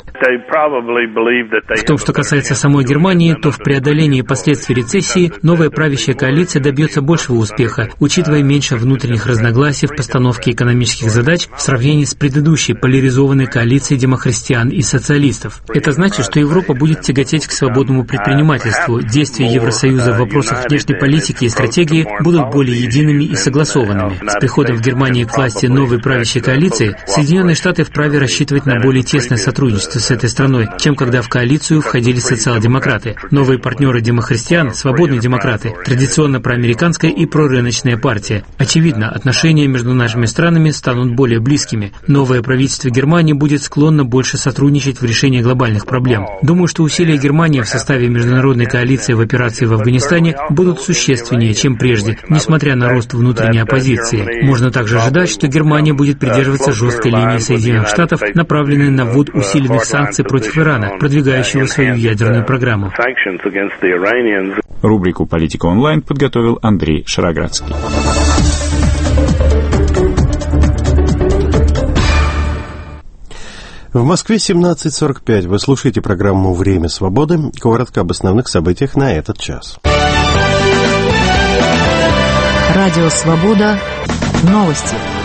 В том, что касается самой Германии, то в преодолении последствий рецессии новая правящая коалиция добьется большего успеха, учитывая меньше внутренних разногласий в постановке экономических задач в сравнении с предыдущей поляризованной коалицией демохристиан и социалистов. Это значит, что Европа будет тяготеть к свободному предпринимательству, действия Евросоюза в вопросах внешней политики и стратегии будут более едиными и согласованными. С приходом в Германии к власти новой правящей коалиции Соединенные Штаты вправе рассчитывать на более тесное сотрудничество с этой страной, чем когда в коалицию входили социал-демократы. Новые партнеры демохристиан – свободные демократы, традиционно проамериканская и прорыночная партия. Очевидно, отношения между нашими странами станут более близкими. Новое правительство Германии будет склонно больше сотрудничать в решении глобальных проблем. Думаю, что усилия Германии в составе международной коалиции в операции в Афганистане будут существеннее, чем прежде, несмотря на рост внутренней оппозиции. Можно также ожидать, что Германия будет придерживаться жесткой линии Соединенных Штатов, направленной на ввод усиленных санкций против Ирана, продвигающего свою ядерную программу. Рубрику «Политика онлайн» подготовил Андрей Шароградский. В Москве семнадцать сорок пять. Вы слушаете программу «Время свободы». Коротко об основных событиях на этот час. Радио «Свобода». Новости.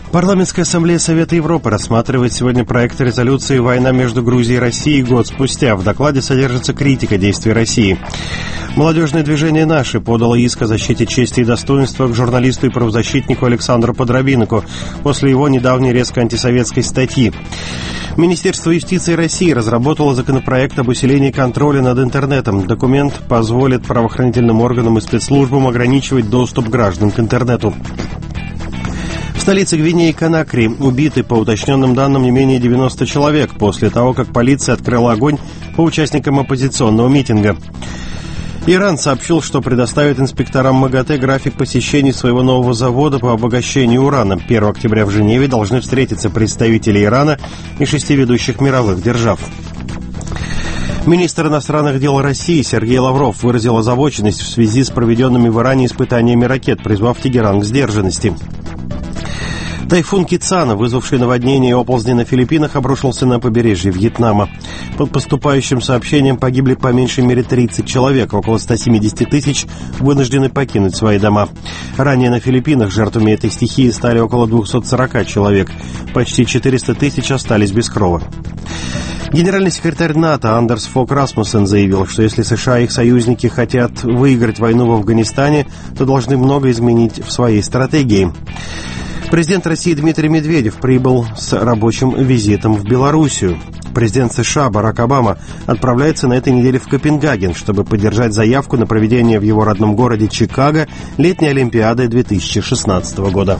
Парламентская ассамблея Совета Европы рассматривает сегодня проект резолюции «Война между Грузией и Россией год спустя». В докладе содержится критика действий России. Молодежное движение «Наши» подало иск о защите чести и достоинства к журналисту и правозащитнику Александру Подробиннику после его недавней резко антисоветской статьи. Министерство юстиции России разработало законопроект об усилении контроля над интернетом. Документ позволит правоохранительным органам и спецслужбам ограничивать доступ граждан к интернету. В столице Гвинеи Конакри убиты, по уточненным данным, не менее девяноста человек после того, как полиция открыла огонь по участникам оппозиционного митинга. Иран сообщил, что предоставит инспекторам МАГАТЭ график посещений своего нового завода по обогащению урана. первого октября в Женеве должны встретиться представители Ирана и шести ведущих мировых держав. Министр иностранных дел России Сергей Лавров выразил озабоченность в связи с проведенными в Иране испытаниями ракет, призвав Тегеран к сдержанности. Тайфун Кицана, вызвавший наводнение и оползни на Филиппинах, обрушился на побережье Вьетнама. По поступающим сообщениям погибли по меньшей мере тридцать человек, около ста семидесяти тысяч вынуждены покинуть свои дома. Ранее на Филиппинах жертвами этой стихии стали около двухсот сорока человек. Почти четыреста тысяч остались без крова. Генеральный секретарь НАТО Андерс Фог Расмуссен заявил, что если США и их союзники хотят выиграть войну в Афганистане, то должны много изменить в своей стратегии. Президент России Дмитрий Медведев прибыл с рабочим визитом в Белоруссию. Президент США Барак Обама отправляется на этой неделе в Копенгаген, чтобы поддержать заявку на проведение в его родном городе Чикаго летней Олимпиады две тысячи шестнадцатого года.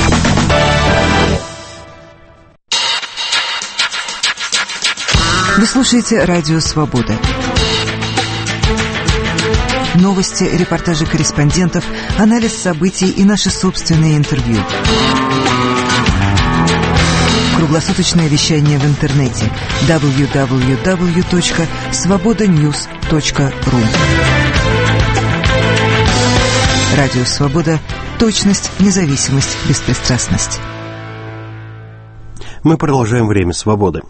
Вы слушаете «Радио Свобода». Новости, репортажи корреспондентов, анализ событий и наши собственные интервью. Круглосуточное вещание в интернете дабл ю дабл ю дабл ю точка свобода ньюс точка ру. Радио Свобода. Точность, независимость, беспристрастность. Мы продолжаем «Время свободы».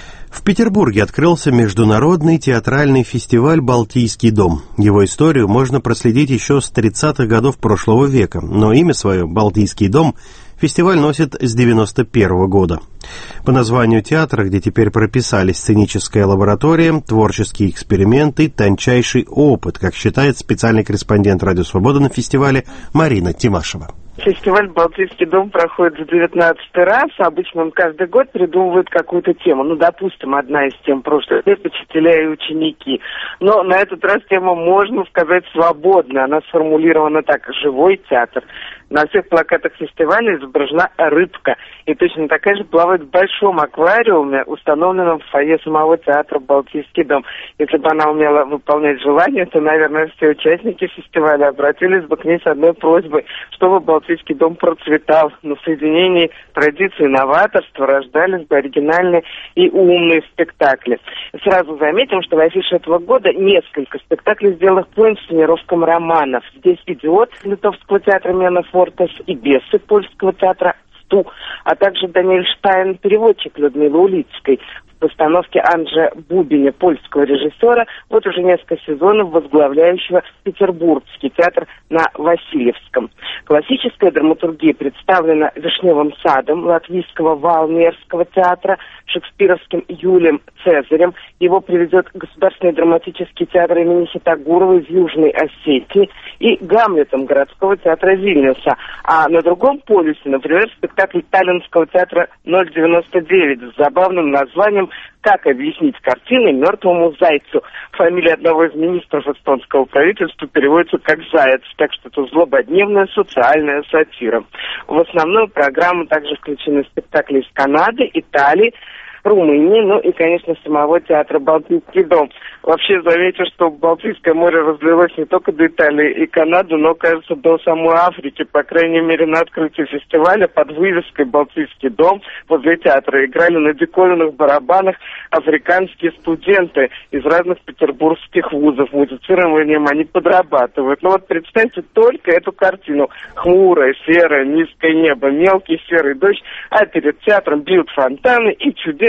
В Петербурге открылся международный театральный фестиваль «Балтийский дом». Его историю можно проследить еще с тридцатых годов прошлого века, но имя свое «Балтийский дом» фестиваль носит с девяносто первого года. По названию театра, где теперь прописались сценическая лаборатория, творческий эксперимент и тончайший опыт, как считает специальный корреспондент «Радио Свобода» на фестивале Марина Тимашева. Фестиваль «Балтийский дом» проходит в девятнадцатый раз. Обычно он каждый год придумывает какую-то тему. Ну, допустим, одна из тем прошлых лет — учителя и ученики. Но на этот раз тема, можно сказать, свободная. Она сформулирована так: живой театр. На всех плакатах фестиваля изображена рыбка. И точно такая же плавает в большом аквариуме, установленном в фойе самого театра «Балтийский дом». Если бы она умела выполнять желания, то, наверное, все участники фестиваля обратились бы к ней с одной просьбой, чтобы «Балтийский дом» процветал. На соединении традиций и новаторства рождались бы оригинальные и умные спектакли. Сразу заметим, что в афише этого года несколько спектаклей, сделанных по инсценировкам романов. Здесь «Идиот» Литовского театра Мена Фортес и «Бесы» Польского театра Сту, а также Даниэль Штайн, переводчик Людмилы Улицкой, в постановке Анджея Бубиня, польского режиссера, вот уже несколько сезонов возглавляющего Петербургский театр на Васильевском. Классическая драматургия представлена «Вишневым садом» латвийского Валмерского театра, шекспировским Юлием Цезарем. Его приведет Государственный драматический театр имени Хитагурова из Южной Осетии и Гамлетом городского театра Вильнюса. А на другом полюсе, например, спектакль Таллинского театра ноль девяносто девять с забавным названием «Как объяснить картины мертвому зайцу». Фамилия одного из министров эстонского правительства переводится как «Заяц», так что это злободневная социальная сатира. В основную программу также включены спектакли из Канады, Италии, Румынии, ну и, конечно, самого театра «Балтийский дом». Вообще, заметьте, что Балтийское море разлилось не только до Италии и Канады, но, кажется, до самой Африки. По крайней мере, на открытии фестиваля под вывеской «Балтийский дом» возле театра играли на диковинных барабанах африканские студенты из разных петербургских вузов. Музицированием они подрабатывают. Ну вот представьте только эту картину. Хмурое, серое, низкое небо, мелкий серый дождь, а перед театром бьют фонтаны и чудесные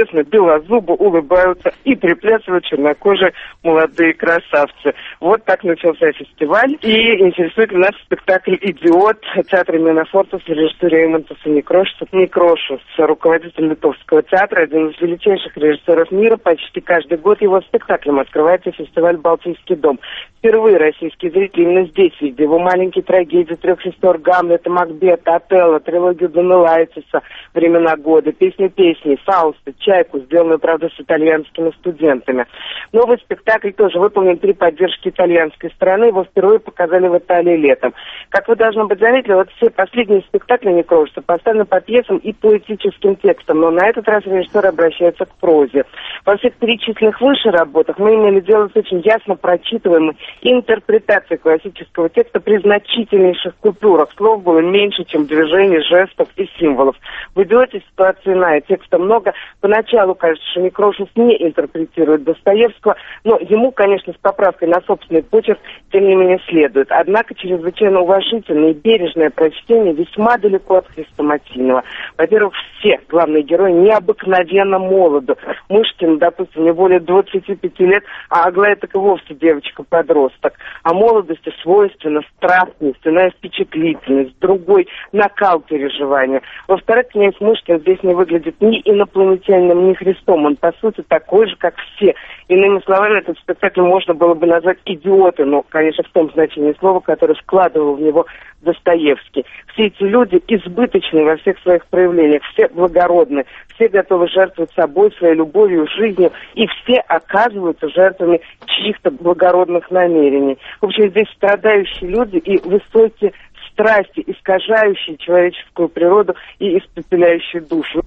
чудесно, белозубо улыбаются и приплясывают чернокожие молодые красавцы. Вот так начался фестиваль. И интересует нас спектакль «Идиот» театра имени Фортуса в режиссуре Эймонтаса Некрошеса. Некрошес, руководитель Литовского театра, один из величайших режиссеров мира. Почти каждый год его спектаклем открывается фестиваль «Балтийский дом». Впервые российские зрители именно здесь видели его маленькие трагедии «Трех сестер», «Гамлета», «Макбета», «Отелло», трилогию Данилайтиса «Времена года», песню песни, «Фауста», «Чайку», сделанную, правда, с итальянскими студентами. Новый спектакль тоже выполнен при поддержке итальянской стороны. Его впервые показали в Италии летом. Как вы, должно быть, заметили, вот все последние спектакли Некрошеса поставлены по пьесам и поэтическим текстам, но на этот раз режиссер обращается к прозе. Во всех перечисленных выше работах мы имели дело с очень ясно прочитываемой интерпретацией классического текста при значительнейших купюрах. Слов было меньше, чем движений, жестов и символов. В «Идиоте» ситуация иная, текста много. Поначалу кажется, что Некрошес не интерпретирует Достоевского, но ему, конечно, с поправкой на собственный почерк, тем не менее, следует. Однако чрезвычайно уважительное и бережное прочтение весьма далеко от хрестоматийного. Во-первых, все главные герои необыкновенно молоды. Мышкин, допустим, не более двадцати пяти лет, а Аглая так и вовсе девочка-подросток. А молодости свойственна страстность, иная впечатлительность, другой накал переживания. Во-вторых, князь Мышкин здесь не выглядит ни инопланетянином, ни Христом. Он, по сути, такой же, как все. Иными словами, этот спектакль можно было бы назвать «Идиоты», но, конечно, в том значении слова, которое вкладывал в него Достоевский. Все эти люди избыточны во всех своих проявлениях, все благородны, все готовы жертвовать собой, своей любовью, жизнью, и все оказываются жертвами чьих-то благородных намерений. В общем, здесь страдающие люди и высокие страсти, искажающие человеческую природу и испепеляющие душу.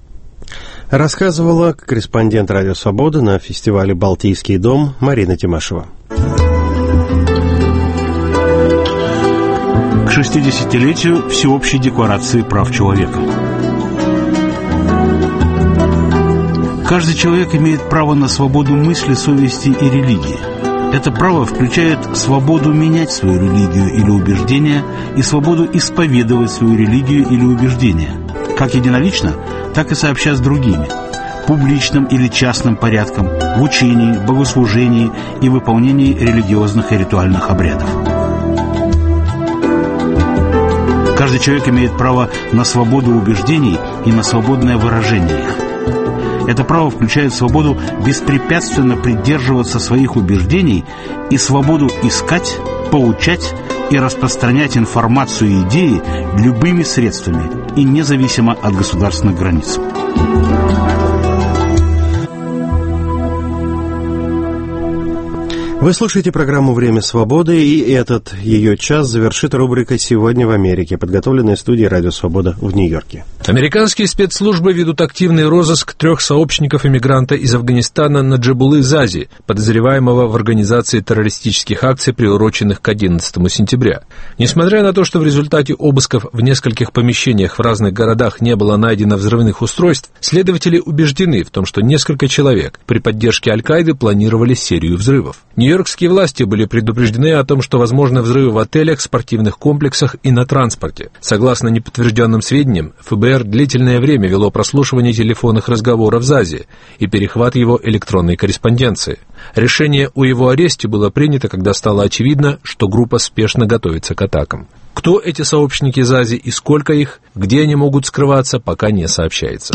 Рассказывала корреспондент «Радио Свобода» на фестивале «Балтийский дом» Марина Тимашева. К шестидесятилетию Всеобщей декларации прав человека. Каждый человек имеет право на свободу мысли, совести и религии. Это право включает свободу менять свою религию или убеждение и свободу исповедовать свою религию или убеждение, как единолично, так и сообща с другими, публичным или частным порядком, в учении, богослужении и выполнении религиозных и ритуальных обрядов. Каждый человек имеет право на свободу убеждений и на свободное выражение их. Это право включает свободу беспрепятственно придерживаться своих убеждений и свободу искать, получать и распространять информацию и идеи любыми средствами и независимо от государственных границ. Вы слушаете программу «Время свободы», и этот ее час завершит рубрика «Сегодня в Америке», подготовленная студией «Радио Свобода» в Нью-Йорке. Американские спецслужбы ведут активный розыск трех сообщников-эмигранта из Афганистана Наджибуллы Зази, подозреваемого в организации террористических акций, приуроченных к одиннадцатому сентября. Несмотря на то, что в результате обысков в нескольких помещениях в разных городах не было найдено взрывных устройств, следователи убеждены в том, что несколько человек при поддержке Аль-Каиды планировали серию взрывов. Нью-Йоркские власти были предупреждены о том, что возможны взрывы в отелях, спортивных комплексах и на транспорте. Согласно неподтвержденным сведениям, эф бэ эр длительное время вело прослушивание телефонных разговоров Зази и перехват его электронной корреспонденции. Решение о его аресте было принято, когда стало очевидно, что группа спешно готовится к атакам. Кто эти сообщники Зази и сколько их, где они могут скрываться, пока не сообщается.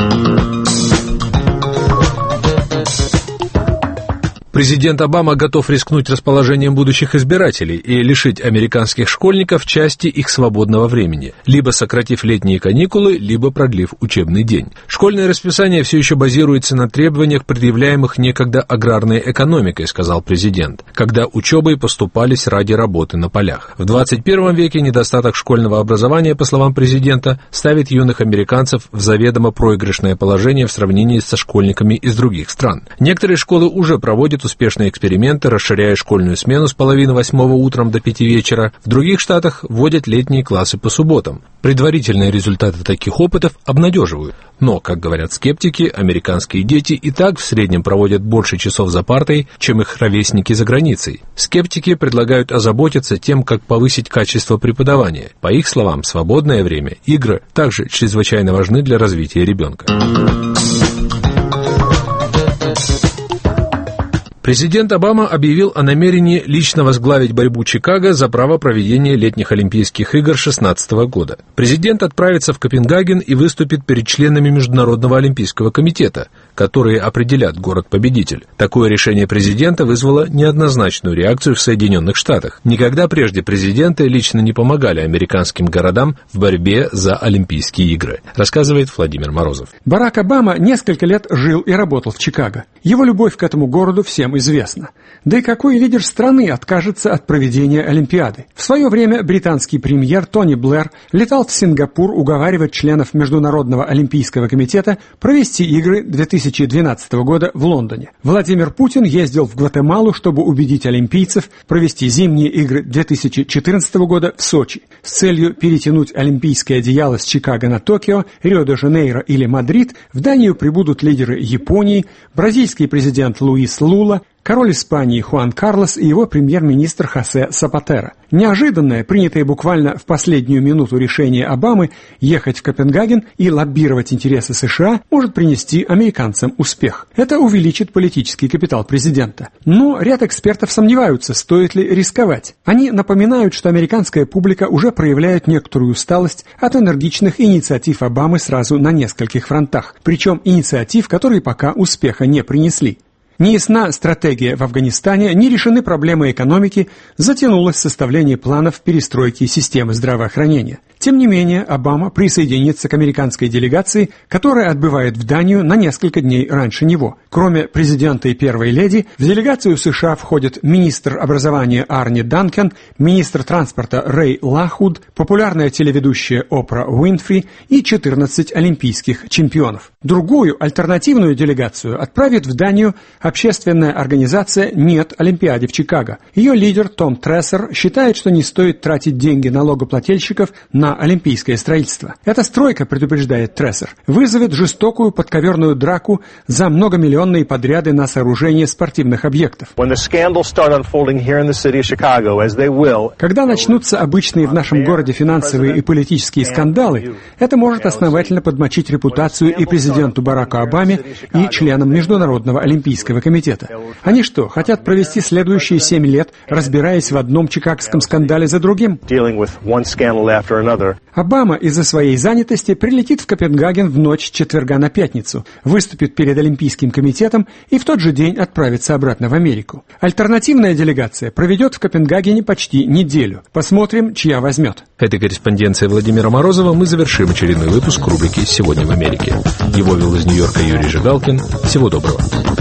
Президент Обама готов рискнуть расположением будущих избирателей и лишить американских школьников части их свободного времени, либо сократив летние каникулы, либо продлив учебный день. Школьное расписание все еще базируется на требованиях, предъявляемых некогда аграрной экономикой, сказал президент, когда учебой поступались ради работы на полях. В двадцать первом веке недостаток школьного образования, по словам президента, ставит юных американцев в заведомо проигрышное положение в сравнении со школьниками из других стран. Некоторые школы уже проводят успешные эксперименты, расширяя школьную смену с половины восьмого утром до пяти вечера. В других штатах вводят летние классы по субботам. Предварительные результаты таких опытов обнадеживают. Но, как говорят скептики, американские дети и так в среднем проводят больше часов за партой, чем их ровесники за границей. Скептики предлагают озаботиться тем, как повысить качество преподавания. По их словам, свободное время, игры также чрезвычайно важны для развития ребенка. Президент Обама объявил о намерении лично возглавить борьбу Чикаго за право проведения летних Олимпийских игр две тысячи шестнадцатого года. Президент отправится в Копенгаген и выступит перед членами Международного олимпийского комитета, которые определят город-победитель. Такое решение президента вызвало неоднозначную реакцию в Соединенных Штатах. Никогда прежде президенты лично не помогали американским городам в борьбе за Олимпийские игры, рассказывает Владимир Морозов. Барак Обама несколько лет жил и работал в Чикаго. Его любовь к этому городу всем известна. Да и какой лидер страны откажется от проведения Олимпиады? В свое время британский премьер Тони Блэр летал в Сингапур уговаривать членов Международного олимпийского комитета провести игры две тысячи двенадцатого года в Лондоне. Владимир Путин ездил в Гватемалу, чтобы убедить олимпийцев провести зимние игры две тысячи четырнадцатого года в Сочи с целью перетянуть олимпийское одеяло с Чикаго на Токио, Рио-де-Жанейро или Мадрид. В Данию прибудут лидеры Японии, бразильский президент Луис Лула, король Испании Хуан Карлос и его премьер-министр Хосе Сапатера. Неожиданное, принятое буквально в последнюю минуту решение Обамы ехать в Копенгаген и лоббировать интересы США может принести американцам успех. Это увеличит политический капитал президента. Но ряд экспертов сомневаются, стоит ли рисковать. Они напоминают, что американская публика уже проявляет некоторую усталость от энергичных инициатив Обамы сразу на нескольких фронтах, причем инициатив, которые пока успеха не принесли. Не ясна стратегия в Афганистане, не решены проблемы экономики, затянулось составление планов перестройки системы здравоохранения. Тем не менее, Обама присоединится к американской делегации, которая отбывает в Данию на несколько дней раньше него. Кроме президента и первой леди, в делегацию США входят министр образования Арни Данкен, министр транспорта Рэй Лахуд, популярная телеведущая Опра Уинфри и четырнадцать олимпийских чемпионов. Другую, альтернативную делегацию отправит в Данию общественная организация «Нет Олимпиаде в Чикаго». Ее лидер Том Трессер считает, что не стоит тратить деньги налогоплательщиков на олимпийское строительство. Эта стройка, предупреждает Трессер, вызовет жестокую подковерную драку за многомиллионные подряды на сооружение спортивных объектов. Когда начнутся обычные в нашем городе финансовые и политические скандалы, это может основательно подмочить репутацию и президенту Бараку Обаме, и членам Международного олимпийского комитета. Они что, хотят провести следующие семь лет, разбираясь в одном чикагском скандале за другим? Обама из-за своей занятости прилетит в Копенгаген в ночь с четверга на пятницу, выступит перед Олимпийским комитетом и в тот же день отправится обратно в Америку. Альтернативная делегация проведет в Копенгагене почти неделю. Посмотрим, чья возьмет. Этой корреспонденцией Владимира Морозова мы завершим очередной выпуск рубрики «Сегодня в Америке». Его вел из Нью-Йорка Юрий Жигалкин. Всего доброго.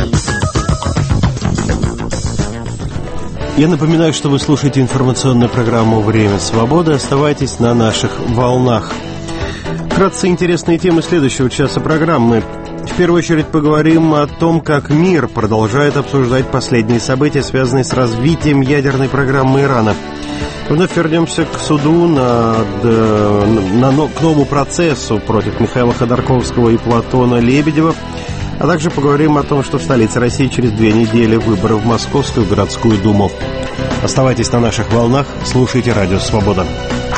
Я напоминаю, что вы слушаете информационную программу «Время свободы». Оставайтесь на наших волнах. Вкратце интересные темы следующего часа программы. В первую очередь поговорим о том, как мир продолжает обсуждать последние события, связанные с развитием ядерной программы Ирана. Вновь вернемся к суду над, на, на, к новому процессу против Михаила Ходорковского и Платона Лебедева. А также поговорим о том, что в столице России через две недели выборы в Московскую городскую думу. Оставайтесь на наших волнах, слушайте Радио Свобода.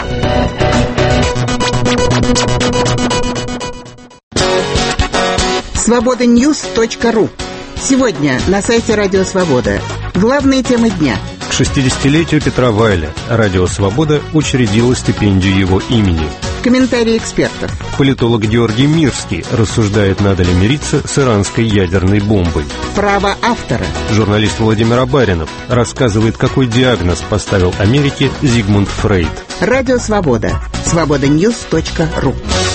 свобода ньюс точка ру. Сегодня на сайте Радио Свобода. Главные темы дня. К шестидесятилетию Петра Вайля Радио Свобода учредила стипендию его имени. Комментарии экспертов. Политолог Георгий Мирский рассуждает, надо ли мириться с иранской ядерной бомбой. Право автора. Журналист Владимир Абаринов рассказывает, какой диагноз поставил Америке Зигмунд Фрейд. Радио Свобода. свобода ньюс точка ру.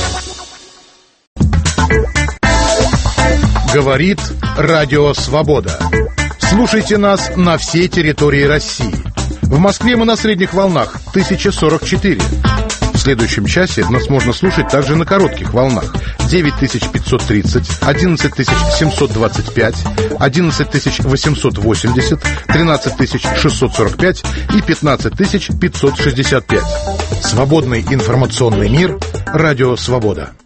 Говорит Радио Свобода. Слушайте нас на всей территории России. В Москве мы на средних волнах тысяча сорок четыре. В следующем часе нас можно слушать также на коротких волнах девять тысяч пятьсот тридцать, одиннадцать тысяч семьсот двадцать пять, одиннадцать тысяч восемьсот восемьдесят, тринадцать тысяч шестьсот сорок пять и пятнадцать тысяч пятьсот шестьдесят пять. Свободный информационный мир. Радио Свобода.